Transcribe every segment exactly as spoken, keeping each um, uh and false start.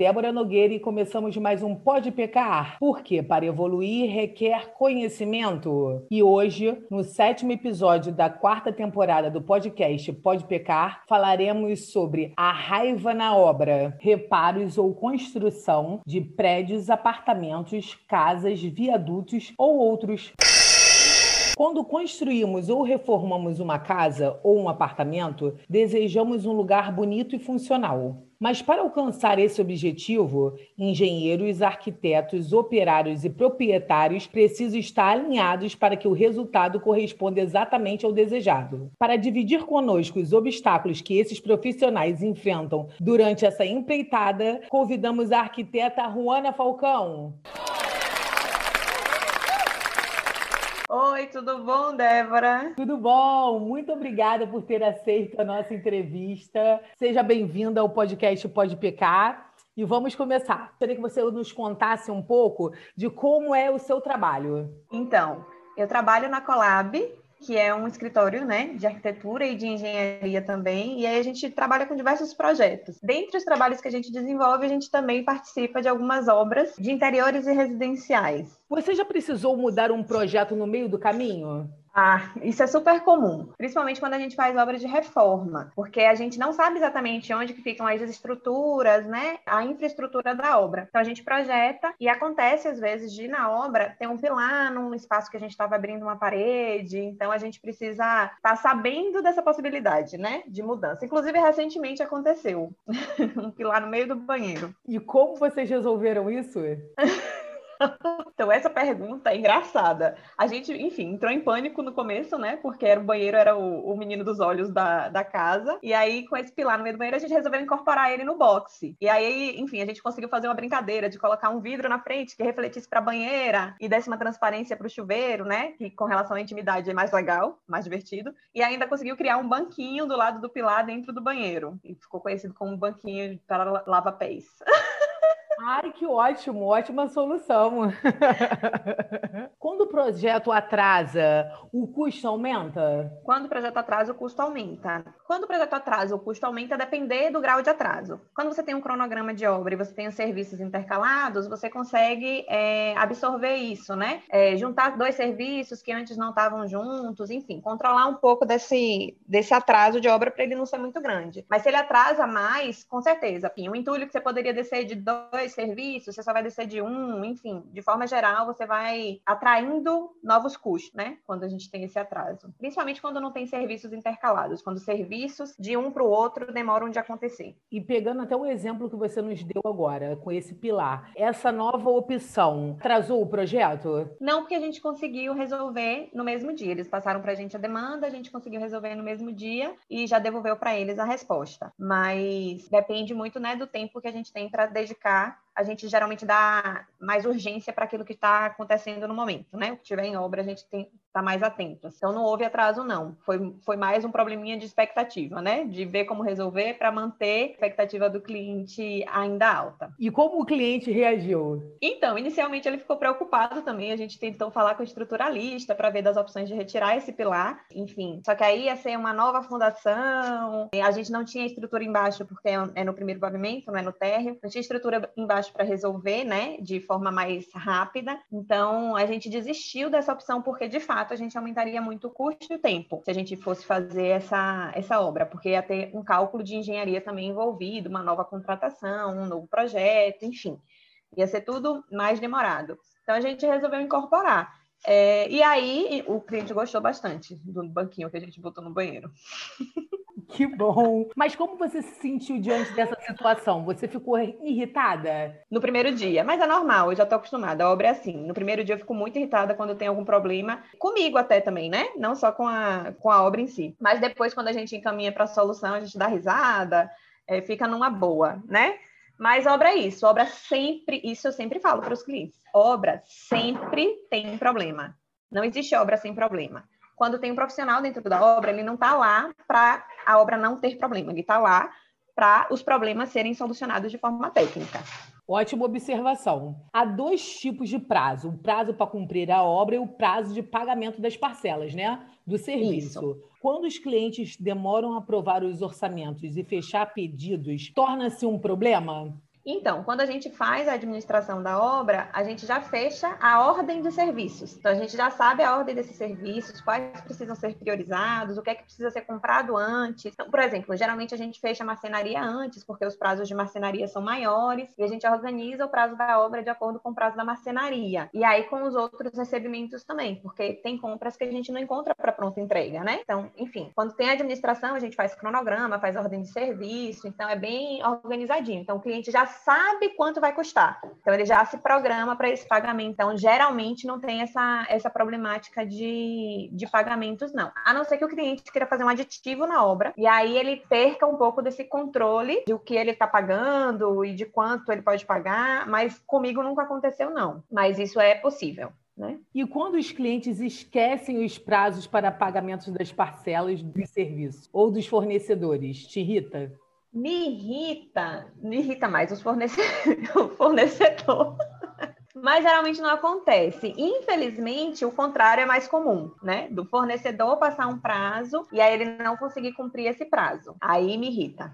Débora Nogueira e começamos mais um Pode Pecar, porque para evoluir requer conhecimento. E hoje, no sétimo episódio da quarta temporada do podcast Pode Pecar, falaremos sobre a raiva na obra, reparos ou construção de prédios, apartamentos, casas, viadutos ou outros. Quando construímos ou reformamos uma casa ou um apartamento, desejamos um lugar bonito e funcional. Mas para alcançar esse objetivo, engenheiros, arquitetos, operários e proprietários precisam estar alinhados para que o resultado corresponda exatamente ao desejado. Para dividir conosco os obstáculos que esses profissionais enfrentam durante essa empreitada, convidamos a arquiteta Ruana Falcão. Oi, tudo bom, Débora? Tudo bom? Muito obrigada por ter aceito a nossa entrevista. Seja bem-vinda ao podcast Pode Pecar. E vamos começar. Gostaria que você nos contasse um pouco de como é o seu trabalho. Então, eu trabalho na Colab, que é um escritório, né, de arquitetura e de engenharia também, e aí a gente trabalha com diversos projetos. Dentre os trabalhos que a gente desenvolve, a gente também participa de algumas obras de interiores e residenciais. Você já precisou mudar um projeto no meio do caminho? Ah, isso é super comum, principalmente quando a gente faz obra de reforma, porque a gente não sabe exatamente onde que ficam as estruturas, né, a infraestrutura da obra. Então a gente projeta e acontece às vezes de na obra ter um pilar num espaço que a gente estava abrindo uma parede, então a gente precisa estar sabendo dessa possibilidade, né, de mudança. Inclusive recentemente aconteceu um pilar no meio do banheiro. E como vocês resolveram isso? Então, essa pergunta é engraçada. A gente, enfim, entrou em pânico no começo, né? Porque era o banheiro era o, o menino dos olhos da, da casa. E aí, com esse pilar no meio do banheiro, a gente resolveu incorporar ele no boxe. E aí, enfim, a gente conseguiu fazer uma brincadeira de colocar um vidro na frente que refletisse para a banheira e desse uma transparência para o chuveiro, né? Que com relação à intimidade é mais legal, mais divertido. E ainda conseguiu criar um banquinho do lado do pilar dentro do banheiro. E ficou conhecido como um banquinho para lava-pés. Ai, que ótimo, ótima solução. Quando o projeto atrasa, o custo aumenta? Quando o projeto atrasa, o custo aumenta. Quando o projeto atrasa, o custo aumenta a depender do grau de atraso. Quando você tem um cronograma de obra e você tem os serviços intercalados, você consegue é, absorver isso, né? É, juntar dois serviços que antes não estavam juntos, enfim, controlar um pouco desse, desse atraso de obra para ele não ser muito grande. Mas se ele atrasa mais, com certeza, enfim, um entulho que você poderia descer de dois serviços, você só vai descer de um, enfim, de forma geral, você vai atraindo novos custos, né? Quando a gente tem esse atraso. Principalmente quando não tem serviços intercalados, quando serviços de um para o outro demoram de acontecer. E pegando até o exemplo que você nos deu agora, com esse pilar, essa nova opção atrasou o projeto? Não, porque a gente conseguiu resolver no mesmo dia. Eles passaram para a gente a demanda, a gente conseguiu resolver no mesmo dia e já devolveu para eles a resposta. Mas depende muito, né, do tempo que a gente tem para dedicar. A gente geralmente dá mais urgência para aquilo que está acontecendo no momento, né? O que tiver em obra, a gente tem tá mais atento. Então, não houve atraso, não. Foi, foi mais um probleminha de expectativa, né? De ver como resolver para manter a expectativa do cliente ainda alta. E como o cliente reagiu? Então, inicialmente ele ficou preocupado também. A gente tentou falar com o estruturalista para ver das opções de retirar esse pilar. Enfim, só que aí ia ser uma nova fundação. A gente não tinha estrutura embaixo, porque é no primeiro pavimento, não é no térreo. Não tinha estrutura embaixo para resolver, né? De forma mais rápida. Então, a gente desistiu dessa opção, porque, de fato, a gente aumentaria muito o custo e o tempo se a gente fosse fazer essa, essa obra, porque ia ter um cálculo de engenharia também envolvido, uma nova contratação, um novo projeto, enfim. Ia ser tudo mais demorado. Então, a gente resolveu incorporar. É, e aí, o cliente gostou bastante do banquinho que a gente botou no banheiro. Que bom! Mas como você se sentiu diante dessa situação? Você ficou irritada? No primeiro dia, mas é normal, eu já estou acostumada, a obra é assim. No primeiro dia eu fico muito irritada quando tem algum problema, comigo até também, né? Não só com a, com a obra em si. Mas depois, quando a gente encaminha para a solução, a gente dá risada, é, fica numa boa, né? Mas obra é isso, obra sempre, isso eu sempre falo para os clientes, obra sempre tem problema. Não existe obra sem problema. Quando tem um profissional dentro da obra, ele não está lá para a obra não ter problema, ele está lá para os problemas serem solucionados de forma técnica. Ótima observação. Há dois tipos de prazo, o prazo para cumprir a obra e o prazo de pagamento das parcelas, né? Do serviço. Isso. Quando os clientes demoram a aprovar os orçamentos e fechar pedidos, torna-se um problema? Então, quando a gente faz a administração da obra, a gente já fecha a ordem de serviços. Então, a gente já sabe a ordem desses serviços, quais precisam ser priorizados, o que é que precisa ser comprado antes. Então, por exemplo, geralmente a gente fecha a marcenaria antes, porque os prazos de marcenaria são maiores, e a gente organiza o prazo da obra de acordo com o prazo da marcenaria. E aí, com os outros recebimentos também, porque tem compras que a gente não encontra para pronta entrega, né? Então, enfim, quando tem administração, a gente faz cronograma, faz ordem de serviço, então é bem organizadinho. Então, o cliente já sabe quanto vai custar. Então, ele já se programa para esse pagamento. Então, geralmente, não tem essa, essa problemática de, de pagamentos, não. A não ser que o cliente queira fazer um aditivo na obra, e aí ele perca um pouco desse controle de o que ele está pagando e de quanto ele pode pagar, mas comigo nunca aconteceu, não. Mas isso é possível. Né? E quando os clientes esquecem os prazos para pagamentos das parcelas do serviço ou dos fornecedores, te irrita? Me irrita, me irrita mais os fornece... o fornecedor. Mas geralmente não acontece. Infelizmente, o contrário é mais comum, né? Do fornecedor passar um prazo e aí ele não conseguir cumprir esse prazo. Aí me irrita.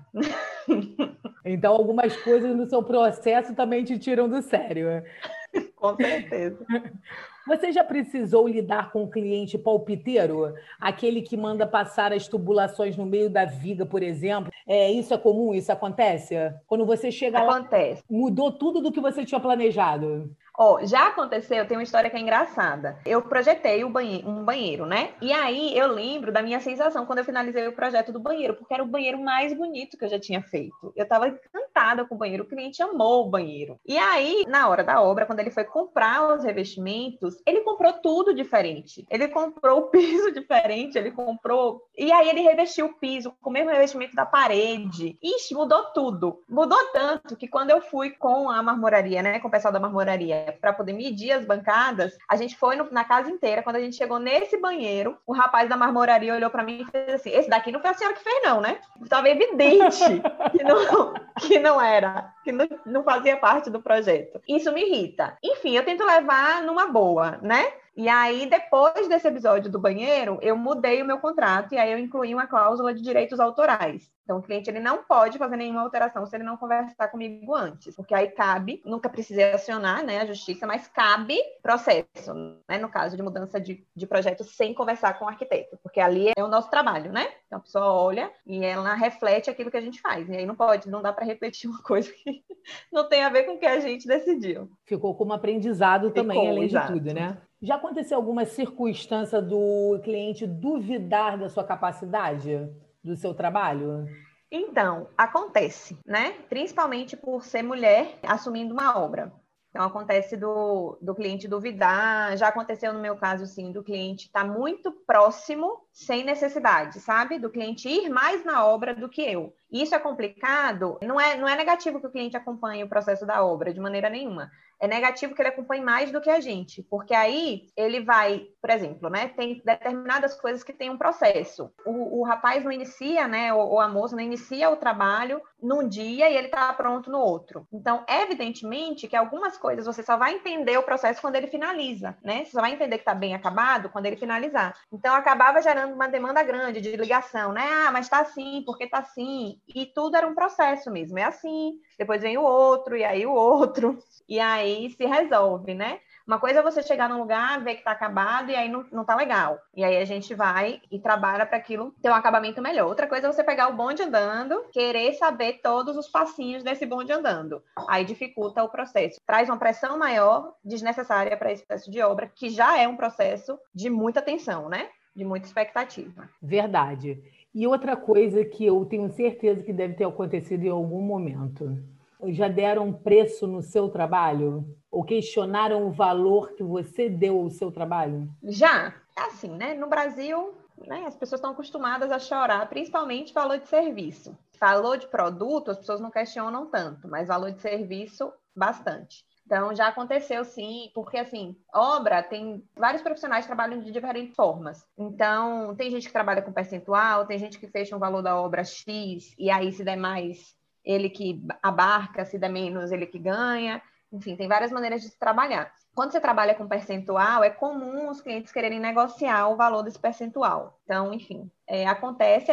Então, algumas coisas no seu processo também te tiram do sério. Com certeza. Você já precisou lidar com um cliente palpiteiro? Aquele que manda passar as tubulações no meio da viga, por exemplo? É, isso é comum? Isso acontece? Quando você chega acontece. lá, mudou tudo do que você tinha planejado? Ó, oh, já aconteceu, tem uma história que é engraçada. Eu projetei um banheiro, um banheiro, né? E aí eu lembro da minha sensação quando eu finalizei o projeto do banheiro, porque era o banheiro mais bonito que eu já tinha feito. Eu estava encantada com o banheiro, o cliente amou o banheiro. E aí, na hora da obra, quando ele foi comprar os revestimentos, ele comprou tudo diferente. Ele comprou o piso diferente, ele comprou... E aí ele revestiu o piso com o mesmo revestimento da parede. Ixi, mudou tudo. Mudou tanto que quando eu fui com a marmoraria, né, com o pessoal da marmoraria, para poder medir as bancadas, a gente foi no, na casa inteira. Quando a gente chegou nesse banheiro, o rapaz da marmoraria olhou para mim e fez assim: esse daqui não foi a senhora que fez não, né? Estava evidente que não, que não era, que não, não fazia parte do projeto. Isso me irrita. Enfim, eu tento levar numa boa, né? E aí, depois desse episódio do banheiro, eu mudei o meu contrato e aí eu incluí uma cláusula de direitos autorais. Então, o cliente ele não pode fazer nenhuma alteração se ele não conversar comigo antes, porque aí cabe, nunca precisei acionar, né, a justiça, mas cabe processo, né, no caso de mudança de, de projeto sem conversar com o arquiteto, porque ali é o nosso trabalho, né? Então, a pessoa olha e ela reflete aquilo que a gente faz, e aí não pode, não dá para repetir uma coisa que não tem a ver com o que a gente decidiu. Ficou como aprendizado também, Ficou, além exato. de tudo, né? Já aconteceu alguma circunstância do cliente duvidar da sua capacidade, do seu trabalho? Então, acontece, né? Principalmente por ser mulher assumindo uma obra. Então, acontece do, do cliente duvidar. Já aconteceu no meu caso, sim, do cliente estar muito próximo, sem necessidade, sabe? Do cliente ir mais na obra do que eu. Isso é complicado. Não é, não é negativo que o cliente acompanhe o processo da obra, de maneira nenhuma. É negativo que ele acompanhe mais do que a gente, porque aí ele vai, por exemplo, né, tem determinadas coisas que tem um processo. O, o rapaz não inicia, né, ou, ou a moça não inicia o trabalho num dia e ele está pronto no outro. Então, evidentemente que algumas coisas você só vai entender o processo quando ele finaliza, né? Você só vai entender que está bem acabado quando ele finalizar. Então, acabava gerando uma demanda grande de ligação, né? Ah, mas está assim, porque está assim? E tudo era um processo mesmo, é assim, depois vem o outro, e aí o outro, e aí se resolve, né? Uma coisa é você chegar num lugar, ver que tá acabado, e aí não, não tá legal. E aí a gente vai e trabalha para aquilo ter um acabamento melhor. Outra coisa é você pegar o bonde andando, querer saber todos os passinhos desse bonde andando. Aí dificulta o processo. Traz uma pressão maior, desnecessária para esse processo de obra, que já é um processo de muita tensão, né? De muita expectativa. Verdade. E outra coisa que eu tenho certeza que deve ter acontecido em algum momento. Já deram preço no seu trabalho? Ou questionaram o valor que você deu ao seu trabalho? Já. É assim, né? No Brasil, né, as pessoas estão acostumadas a chorar, principalmente valor de serviço. Valor de produto, as pessoas não questionam tanto, mas valor de serviço, bastante. Então, já aconteceu sim, porque assim, obra tem vários profissionais que trabalham de diferentes formas. Então, tem gente que trabalha com percentual, tem gente que fecha um valor da obra X, e aí se der mais, ele que abarca, se der menos, ele que ganha. Enfim, tem várias maneiras de se trabalhar. Quando você trabalha com percentual, é comum os clientes quererem negociar o valor desse percentual. Então, enfim, é, acontece, a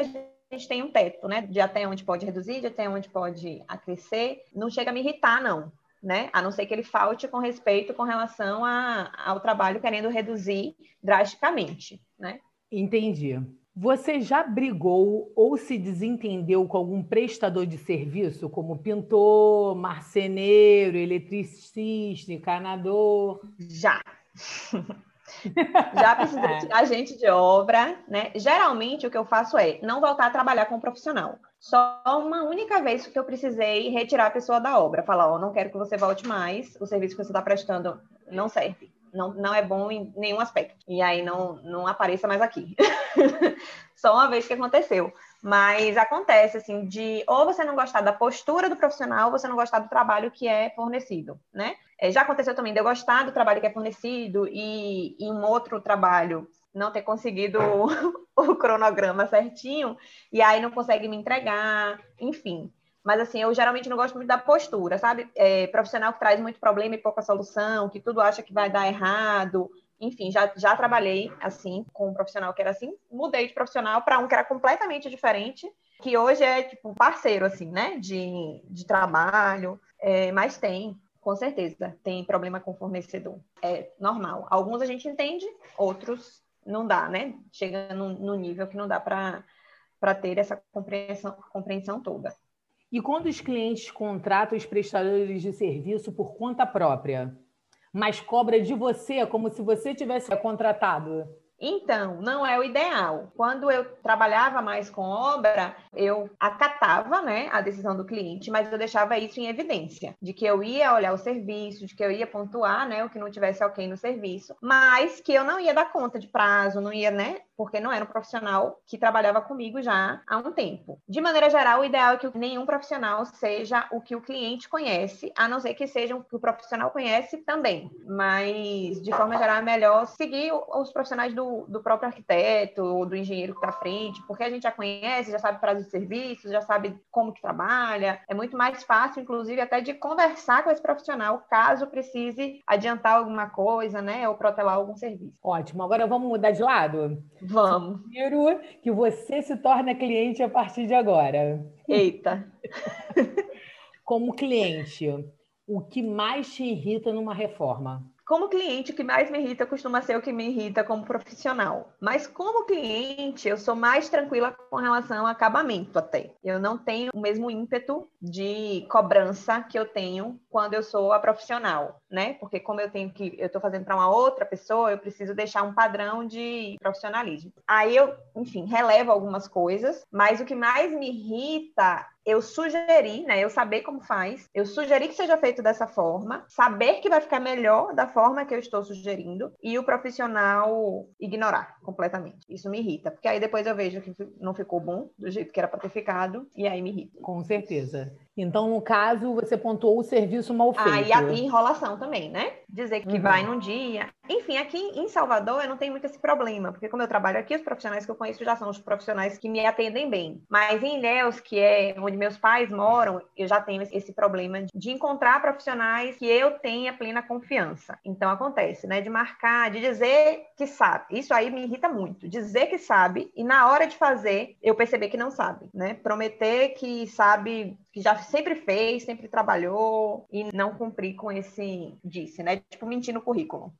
gente tem um teto, né? De até onde pode reduzir, de até onde pode acrescer. Não chega a me irritar, não. Né? A não ser que ele falte com respeito com relação a, ao trabalho querendo reduzir drasticamente, né? Entendi. Você já brigou ou se desentendeu com algum prestador de serviço, como pintor, marceneiro, eletricista, encanador? Já. Já precisei tirar gente de obra, né? Geralmente o que eu faço é não voltar a trabalhar com um profissional. Só uma única vez que eu precisei retirar a pessoa da obra, falar, ó, não quero que você volte mais, o serviço que você está prestando não serve, não, não é bom em nenhum aspecto. E aí não, não apareça mais aqui. Só uma vez que aconteceu. Mas acontece, assim, de ou você não gostar da postura do profissional, ou você não gostar do trabalho que é fornecido, né? É, já aconteceu também de eu gostar do trabalho que é fornecido e em um outro trabalho não ter conseguido o cronograma certinho, e aí não consegue me entregar, enfim. Mas, assim, eu geralmente não gosto muito da postura, sabe? É, profissional que traz muito problema e pouca solução, que tudo acha que vai dar errado. Enfim, já, já trabalhei, assim, com um profissional que era assim, mudei de profissional para um que era completamente diferente, que hoje é, tipo, parceiro, assim, né? De, de trabalho, é, mas tem. Com certeza, tem problema com fornecedor. É normal. Alguns a gente entende, outros não dá, né? Chega no, no nível que não dá para ter essa compreensão, compreensão toda. E quando os clientes contratam os prestadores de serviço por conta própria, mas cobra de você como se você tivesse contratado? Então, não é o ideal. Quando eu trabalhava mais com obra, eu acatava, né, a decisão do cliente, mas eu deixava isso em evidência, de que eu ia olhar o serviço, de que eu ia pontuar, né, o que não tivesse ok no serviço, mas que eu não ia dar conta de prazo, não ia, né, porque não era um profissional que trabalhava comigo já há um tempo. De maneira geral, o ideal é que nenhum profissional seja o que o cliente conhece, a não ser que seja o que o profissional conhece também. Mas, de forma geral, é melhor seguir os profissionais do do próprio arquiteto ou do engenheiro que está à frente, porque a gente já conhece, já sabe prazo de serviço, já sabe como que trabalha. É muito mais fácil, inclusive, até de conversar com esse profissional, caso precise adiantar alguma coisa, né, ou protelar algum serviço. Ótimo. Agora vamos mudar de lado? Vamos. Sugiro que você se torne cliente a partir de agora. Eita. Como cliente, o que mais te irrita numa reforma? Como cliente, o que mais me irrita costuma ser o que me irrita como profissional. Mas como cliente, eu sou mais tranquila com relação ao acabamento até. Eu não tenho o mesmo ímpeto de cobrança que eu tenho quando eu sou a profissional, né? Porque como eu tenho que, eu estou fazendo para uma outra pessoa, eu preciso deixar um padrão de profissionalismo. Aí eu, enfim, relevo algumas coisas, mas o que mais me irrita eu sugeri, né, eu saber como faz, eu sugeri que seja feito dessa forma, saber que vai ficar melhor da forma que eu estou sugerindo e o profissional ignorar completamente. Isso me irrita, porque aí depois eu vejo que não ficou bom do jeito que era para ter ficado e aí me irrita. Com certeza. Então, no caso, você pontuou o serviço mal feito. Ah, e a e enrolação também, né? Dizer que Uhum. vai num dia. Enfim, aqui em Salvador eu não tenho muito esse problema, porque como eu trabalho aqui, os profissionais que eu conheço já são os profissionais que me atendem bem. Mas em Ilhéus, que é onde meus pais moram, eu já tenho esse problema de encontrar profissionais que eu tenha plena confiança. Então acontece, né? De marcar, de dizer que sabe. Isso aí me irrita muito. Dizer que sabe e na hora de fazer eu perceber que não sabe, né? Prometer que sabe, que já sempre fez, sempre trabalhou e não cumprir com esse disse, né? Tipo, mentir no currículo.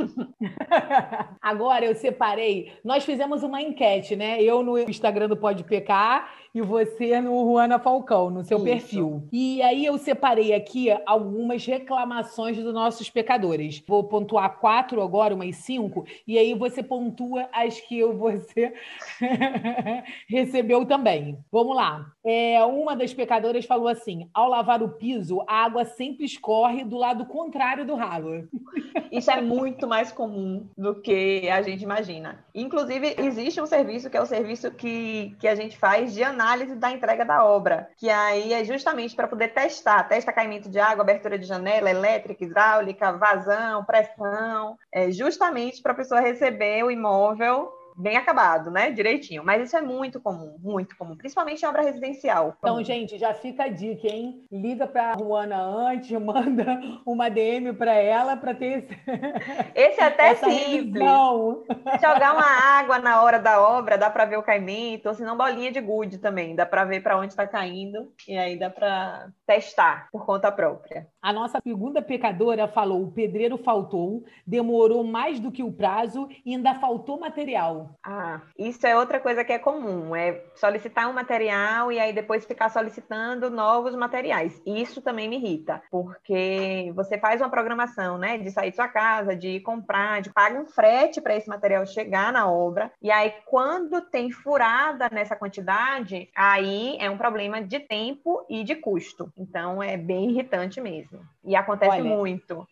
Agora eu separei, nós fizemos uma enquete, né? Eu no Instagram do Pode Pecar e você no Juana Falcão, no seu Isso. perfil. E aí eu separei aqui algumas reclamações dos nossos pecadores. Vou pontuar quatro agora, umas cinco, e aí você pontua as que você recebeu também. Vamos lá. É, uma das pecadoras falou assim: ao lavar o piso, a água sempre escorre do lado contrário do ralo. Isso é muito mais comum do que a gente imagina. Inclusive, existe um serviço que é o serviço que, que a gente faz de análise da entrega da obra, que aí é justamente para poder testar, testa caimento de água, abertura de janela, elétrica, hidráulica, vazão, pressão, é justamente para a pessoa receber o imóvel bem acabado, né? Direitinho. Mas isso é muito comum, muito comum, principalmente em obra residencial. Então, gente, já fica a dica, hein? Liga para a Ruana antes, manda uma D M para ela para ter esse... esse é até essa simples. revisão. Jogar uma água na hora da obra, dá para ver o caimento, ou se não, bolinha de gude também, dá para ver para onde está caindo, e aí dá para testar por conta própria. A nossa segunda pecadora falou: o pedreiro faltou, demorou mais do que o prazo e ainda faltou material. Ah, isso é outra coisa que é comum, é solicitar um material e aí depois ficar solicitando novos materiais. Isso também me irrita, porque você faz uma programação, né, de sair de sua casa, de comprar, de pagar um frete para esse material chegar na obra, e aí quando tem furada nessa quantidade, aí é um problema de tempo e de custo. Então é bem irritante mesmo. E acontece Olha, muito.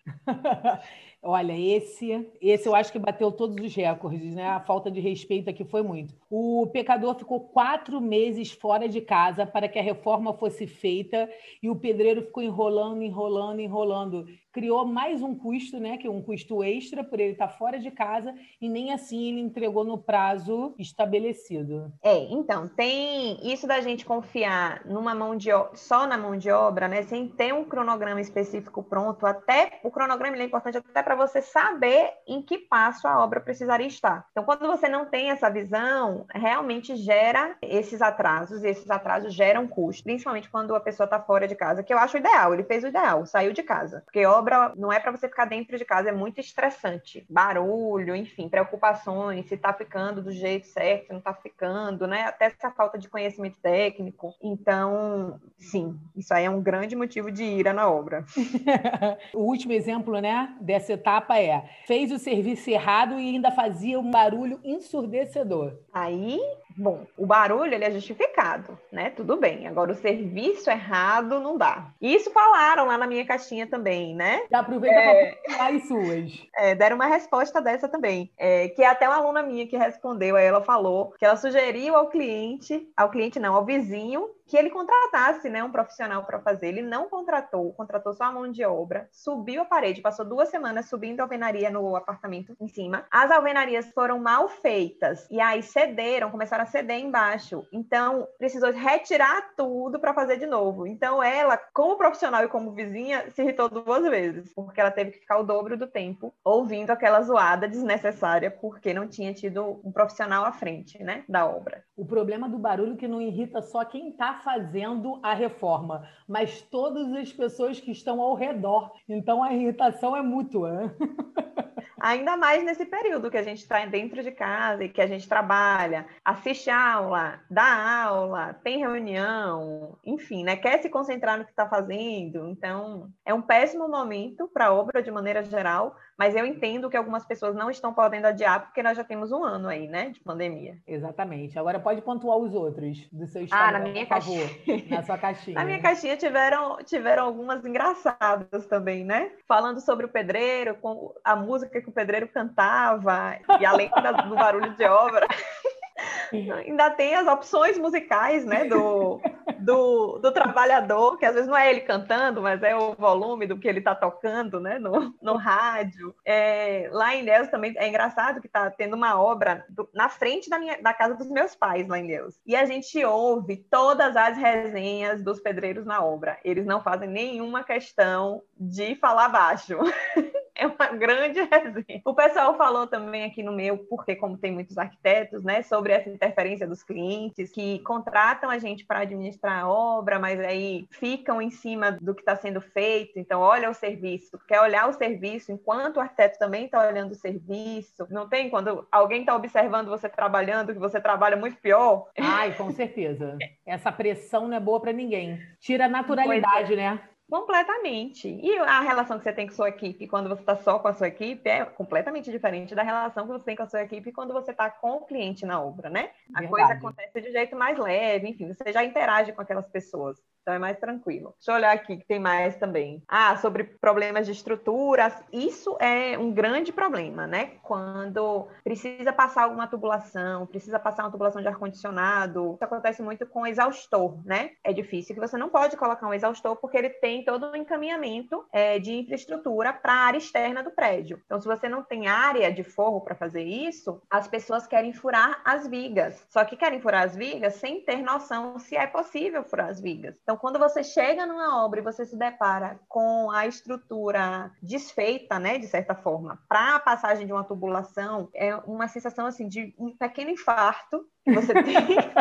Olha, esse, esse eu acho que bateu todos os recordes, né? A falta de respeito aqui foi muito. O pecador ficou quatro meses fora de casa para que a reforma fosse feita e o pedreiro ficou enrolando, enrolando, enrolando. Criou mais um custo, né? Que é um custo extra por ele estar fora de casa e nem assim ele entregou no prazo estabelecido. É, então, tem isso da gente confiar numa mão de obra, só na mão de obra, né? Sem ter um cronograma específico pronto, até o cronograma é importante até para você saber em que passo a obra precisaria estar. Então, quando você não tem essa visão, realmente gera esses atrasos, e esses atrasos geram custo, principalmente quando a pessoa está fora de casa, que eu acho ideal, ele fez o ideal, saiu de casa. Porque obra não é para você ficar dentro de casa, é muito estressante. Barulho, enfim, preocupações, se está ficando do jeito certo, se não está ficando, né? Até essa falta de conhecimento técnico. Então, sim, isso aí é um grande motivo de ira na obra. O último exemplo, né, dessa etapa é: fez o serviço errado e ainda fazia um barulho ensurdecedor. Aí, bom, o barulho ele é justificado, né? Tudo bem. Agora, o serviço errado não dá. Isso falaram lá na minha caixinha também, né? Já aproveita é... para falar as suas. É, deram uma resposta dessa também, é, que é até uma aluna minha que respondeu, aí ela falou que ela sugeriu ao cliente, ao cliente não, ao vizinho, que ele contratasse, né, um profissional para fazer. Ele não contratou, contratou só a mão de obra, subiu a parede, passou duas semanas subindo a alvenaria no apartamento em cima. As alvenarias foram mal feitas e aí cederam, começaram a ceder embaixo. Então, precisou retirar tudo para fazer de novo. Então, ela, como profissional e como vizinha, se irritou duas vezes, porque ela teve que ficar o dobro do tempo ouvindo aquela zoada desnecessária, porque não tinha tido um profissional à frente, né, da obra. O problema do barulho é que não irrita só quem está fazendo a reforma, mas todas as pessoas que estão ao redor. Então, a irritação é mútua. Ainda mais nesse período que a gente está dentro de casa e que a gente trabalha, assiste aula, dá aula, tem reunião, enfim, né? Quer se concentrar no que está fazendo. Então, é um péssimo momento para a obra de maneira geral, mas eu entendo que algumas pessoas não estão podendo adiar porque nós já temos um ano aí, né, de pandemia. Exatamente. Agora pode pontuar os outros do seu Instagram, ah, na minha por favor, caixinha. Na sua caixinha. Na minha caixinha tiveram, tiveram algumas engraçadas também, né? Falando sobre o pedreiro, com a música que o pedreiro cantava, e além do barulho de obra, ainda tem as opções musicais, né, do, do, do trabalhador, que às vezes não é ele cantando, mas é o volume do que ele está tocando, né, no, no rádio. É, lá em Ilhéus também é engraçado que está tendo uma obra do, na frente da, minha, da casa dos meus pais, lá em Ilhéus. E a gente ouve todas as resenhas dos pedreiros na obra. Eles não fazem nenhuma questão de falar baixo. É uma grande resenha. O pessoal falou também aqui no meu, porque como tem muitos arquitetos, né, sobre essa interferência dos clientes que contratam a gente para administrar a obra, mas aí ficam em cima do que está sendo feito. Então, olha o serviço, quer olhar o serviço enquanto o arquiteto também está olhando o serviço. Não tem quando alguém está observando você trabalhando, que você trabalha muito pior? Ai, com certeza. Essa pressão não é boa para ninguém. Tira a naturalidade, é. né? Completamente. E a relação que você tem com a sua equipe quando você está só com a sua equipe é completamente diferente da relação que você tem com a sua equipe quando você está com o cliente na obra, né? A Verdade. coisa acontece de jeito mais leve, enfim, você já interage com aquelas pessoas. Então é mais tranquilo. Deixa eu olhar aqui que tem mais também. Ah, sobre problemas de estruturas. Isso é um grande problema, né? Quando precisa passar alguma tubulação, precisa passar uma tubulação de ar-condicionado. Isso acontece muito com exaustor, né? É difícil que você não pode colocar um exaustor porque ele tem todo um encaminhamento é, de infraestrutura para a área externa do prédio. Então, se você não tem área de forro para fazer isso, as pessoas querem furar as vigas. Só que querem furar as vigas sem ter noção se é possível furar as vigas. Então, quando você chega numa obra e você se depara com a estrutura desfeita, né, de certa forma, para a passagem de uma tubulação, é uma sensação assim de um pequeno infarto que você tem.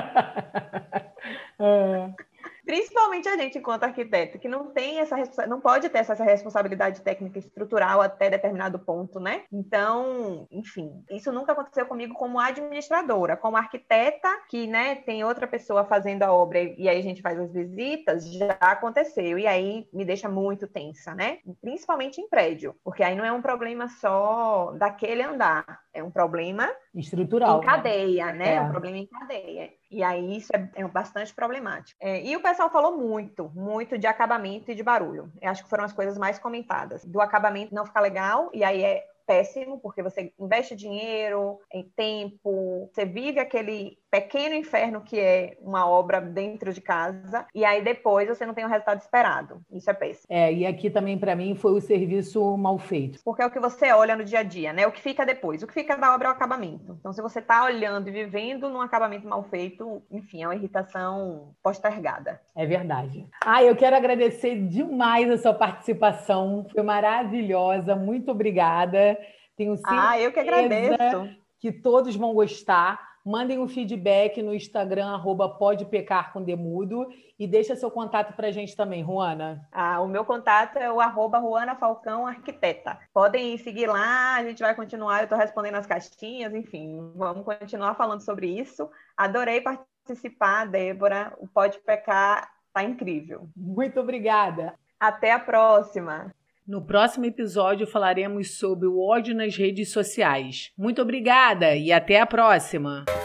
é. Principalmente a gente, enquanto arquiteto, que não tem essa não pode ter essa responsabilidade técnica estrutural até determinado ponto, né? Então, enfim, isso nunca aconteceu comigo como administradora. Como arquiteta, que, né, tem outra pessoa fazendo a obra e aí a gente faz as visitas, já aconteceu. E aí me deixa muito tensa, né? Principalmente em prédio, porque aí não é um problema só daquele andar, é um problema estrutural, em cadeia, né? né? É. Um problema em cadeia. E aí isso é, é bastante problemático. É, e o pessoal falou muito, muito de acabamento e de barulho. Eu acho que foram as coisas mais comentadas. Do acabamento não ficar legal, e aí é péssimo, porque você investe dinheiro, em tempo, você vive aquele pequeno inferno que é uma obra dentro de casa, e aí depois você não tem o resultado esperado. Isso é péssimo. É, e aqui também, para mim, foi o serviço mal feito. Porque é o que você olha no dia a dia, né? O que fica depois. O que fica da obra é o acabamento. Então, se você está olhando e vivendo num acabamento mal feito, enfim, é uma irritação postergada. É verdade. Ah, eu quero agradecer demais a sua participação. Foi maravilhosa. Muito obrigada. Tenho certeza ah, eu que agradeço. que todos vão gostar. Mandem um feedback no Instagram, arroba podepecar com Demudo, e deixa seu contato para a gente também, Ruana. Ah, o meu contato é o arroba Ruana Falcão Arquiteta. Podem seguir lá, a gente vai continuar, eu estou respondendo as caixinhas, enfim, vamos continuar falando sobre isso. Adorei participar, Débora, o Pode Pecar está incrível. Muito obrigada. Até a próxima. No próximo episódio falaremos sobre o ódio nas redes sociais. Muito obrigada e até a próxima!